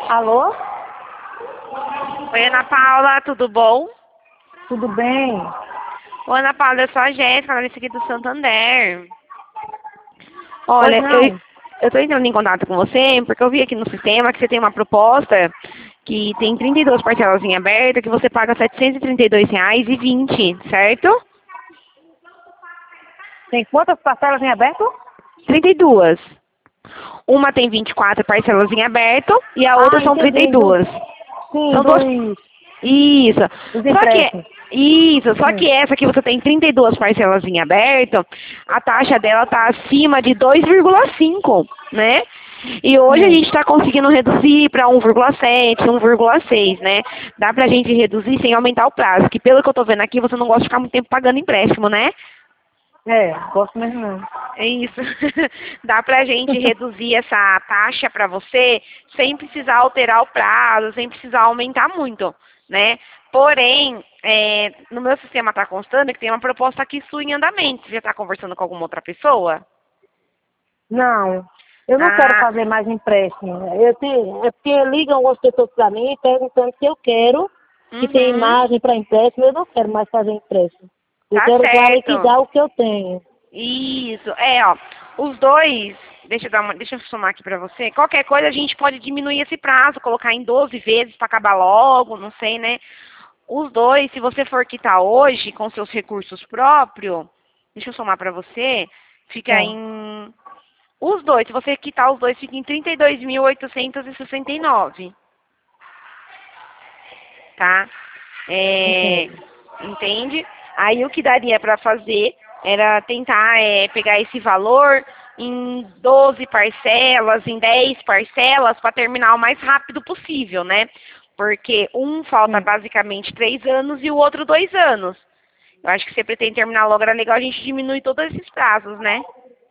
Alô? Oi, Ana Paula, tudo bom? Tudo bem? Oi, Ana Paula, eu sou a Jéssica, analista aqui do Santander. Pois Olha, não? eu tô entrando em contato com você porque eu vi aqui no sistema que você tem uma proposta que tem 32 parcelas em aberto, que você paga R$ 732,20, certo? Tem quantas parcelas em aberto? 32. Uma tem 24 parcelas em aberto e a outra são Entendi. 32. Sim, São duas. Isso. dos Só que empréstimos. só Sim. que essa que você tem 32 parcelas em aberto, a taxa dela tá acima de 2,5, né? E hoje a gente está conseguindo reduzir para 1,7, 1,6, né? Dá pra gente reduzir sem aumentar o prazo, que pelo que eu tô vendo aqui, você não gosta de ficar muito tempo pagando empréstimo, né? Gosto mesmo não. É isso. Dá pra gente reduzir essa taxa para você sem precisar alterar o prazo, sem precisar aumentar muito, né? Porém, no meu sistema está constando que tem uma proposta aqui sua em andamento. Você já está conversando com alguma outra pessoa? Não, eu não quero Ah, fazer mais empréstimo. É porque ligam algumas pessoas para mim perguntando se eu quero, que tem uhum, imagem para empréstimo. Eu não quero mais fazer empréstimo. Eu tá quero já certo. liquidar o que eu tenho. Isso, ó. Os dois, deixa eu somar aqui pra você. Qualquer coisa a gente pode diminuir esse prazo, colocar em 12 vezes para acabar logo, não sei, né? Os dois, se você for quitar hoje com seus recursos próprios, deixa eu somar pra você, fica Tá. em os dois, se você quitar os dois, fica em 32.869, tá? É, Entendo. entende? Aí o que daria para fazer era tentar pegar esse valor em 12 parcelas, em 10 parcelas, para terminar o mais rápido possível, né? Porque um falta Sim. basicamente 3 anos e o outro 2 anos. Eu acho que você pretende terminar logo, era legal a gente diminuir todos esses prazos, né?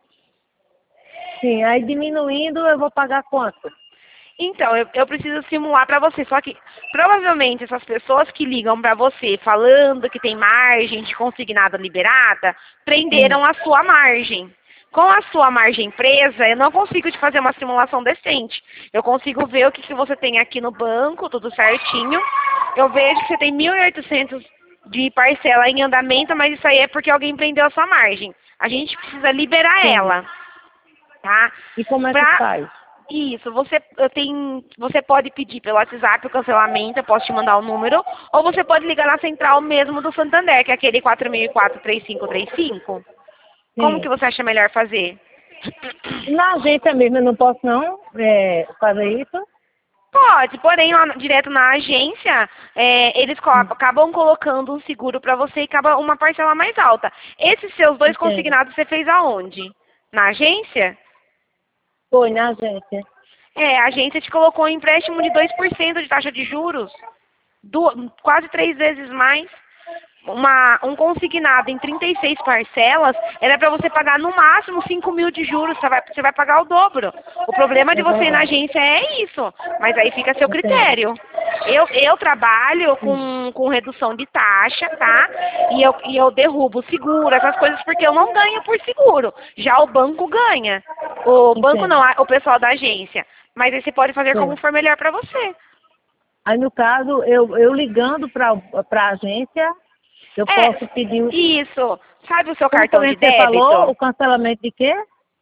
Sim, aí diminuindo eu vou pagar quanto? Então, eu preciso simular para você. Só que provavelmente essas pessoas que ligam para você falando que tem margem de consignado liberada, prenderam a sua margem. Com a sua margem presa, eu não consigo te fazer uma simulação decente. Eu consigo ver o que você tem aqui no banco, tudo certinho. Eu vejo que você tem 1.800 de parcela em andamento, mas isso aí é porque alguém prendeu a sua margem. A gente precisa liberar Sim. ela, tá? E como é que Pra, faz? isso, você pode pedir pelo WhatsApp o cancelamento, eu posso te mandar o número, ou você pode ligar na central mesmo do Santander, que é aquele 4004-3535. Como que Sim. você acha melhor fazer? Na agência mesmo eu não posso não fazer isso? Pode, porém lá direto na agência, eles acabam colocando um seguro para você e acaba uma parcela mais alta. Esses seus dois Entendo. consignados você fez aonde? Na agência? Foi na agência. A agência te colocou um empréstimo de 2% de taxa de juros. Quase 3 vezes mais. Um consignado em 36 parcelas era para você pagar no máximo 5.000 de juros. Você vai pagar o dobro. O problema de É você ir na verdade. agência é isso. Mas aí fica a seu Entendo. critério. Eu trabalho Sim. com redução de taxa, tá? E eu derrubo seguro, essas coisas, porque eu não ganho por seguro. Já o banco ganha. O banco não, Entendo. o pessoal da agência. Mas aí você pode fazer como Sim. for melhor para você. Aí no caso, eu ligando para a agência, eu É, posso pedir isso. Sabe o seu como foi cartão de que você falou, débito? o cancelamento de quê?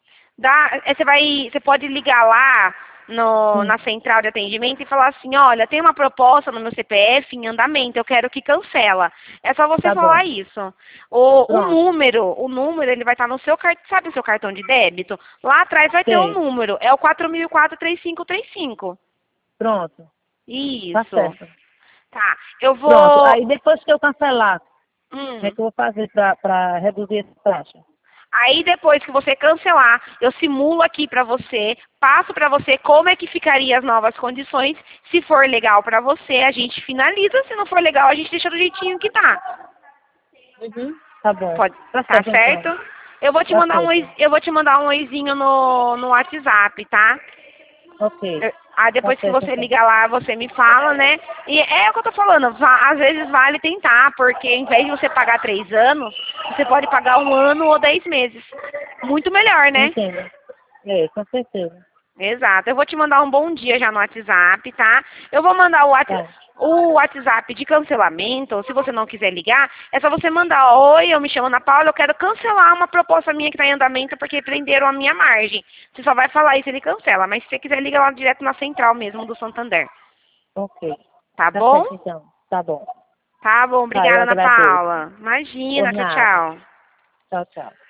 Você pode ligar lá Sim. na central de atendimento e falar assim, olha, tem uma proposta no meu CPF em andamento, eu quero que cancela. É só você Tá falar bom. isso. O Pronto. número, ele vai estar no seu cartão, sabe o seu cartão de débito? Lá atrás vai ter um Sei. número, é o 4004-3535. Pronto. Tá Isso. certo. Tá, eu Pronto. vou... Aí depois que eu cancelar, como é Hum. que eu vou fazer para reduzir essa taxa? Aí depois que você cancelar, eu simulo aqui pra você, passo pra você como é que ficaria as novas condições. Se for legal pra você, a gente finaliza. Se não for legal, a gente deixa do jeitinho que tá. Uhum. Tá bom. Pode, Tá tá certo então. certo? Eu vou te Tá mandar certo. eu vou te mandar um oizinho no WhatsApp, tá? Ok. Aí Tá depois que certo você então. ligar lá, você me fala, né? E é o que eu tô falando, às vezes vale tentar, porque em vez de você pagar 3 anos, você pode pagar 1 ano ou 10 meses. Muito melhor, né? Entendo. Com certeza. Exato. Eu vou te mandar um bom dia já no WhatsApp, tá? Eu vou mandar o WhatsApp de cancelamento, ou se você não quiser ligar, é só você mandar: oi, eu me chamo Ana Paula, eu quero cancelar uma proposta minha que está em andamento porque prenderam a minha margem. Você só vai falar isso, ele cancela. Mas se você quiser, liga lá direto na central mesmo do Santander. Ok. Tá Tá bom? certo, então. Tá bom. Tá bom. Tá, eu Obrigada, Ana agradeço. Paula. Por Imagina. Tchau, nada. tchau. Tchau, tchau.